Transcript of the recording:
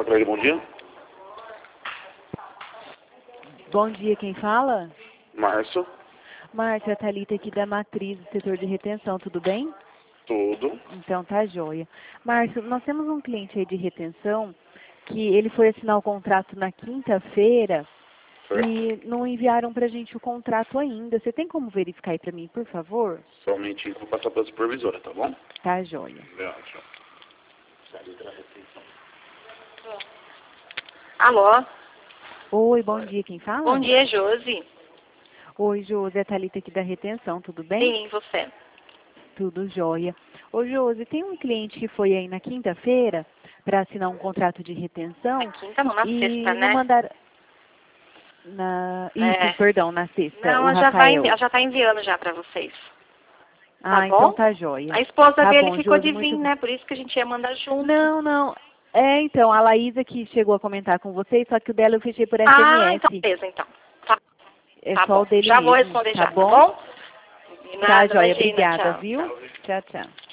para ele, bom dia. Bom dia, quem fala? Márcio, Márcia, Thalita aqui da Matriz, do setor de retenção, tudo bem? tudo. Então tá joia. Márcio, nós temos um cliente aí de retenção que ele foi assinar o contrato na quinta-feira Certo. e não enviaram pra gente o contrato ainda. Você tem como verificar aí pra mim, por favor? Somente vou passar pela supervisora, tá bom? Tá joia. Tchau. Alô? Oi, bom dia, quem fala? Bom dia, Josi. Oi, Josi, é a Thalita aqui da retenção, tudo bem? Sim, e você? Tudo jóia. Ô, Josi, tem um cliente que foi aí na quinta-feira para assinar um contrato de retenção Na quinta, não, na e sexta, não né? mandaram... Perdão, na sexta, Não, o ela Rafael. já tá enviando já pra vocês. Ah, Tá então bom? tá jóia. A esposa Tá dele bom, ficou Josi, de muito vir, bom. né? Por isso que a gente ia mandar junto. Não. É, então, a Laísa que chegou a comentar com vocês, só que o dela eu fechei por Ah, SMS. então beleza, então. Tá, É tá só bom. o dele Já vou mesmo, responder tá já, bom? tá bom? De Tá nada, jóia, imagina, obrigada, tchau. viu? Tchau.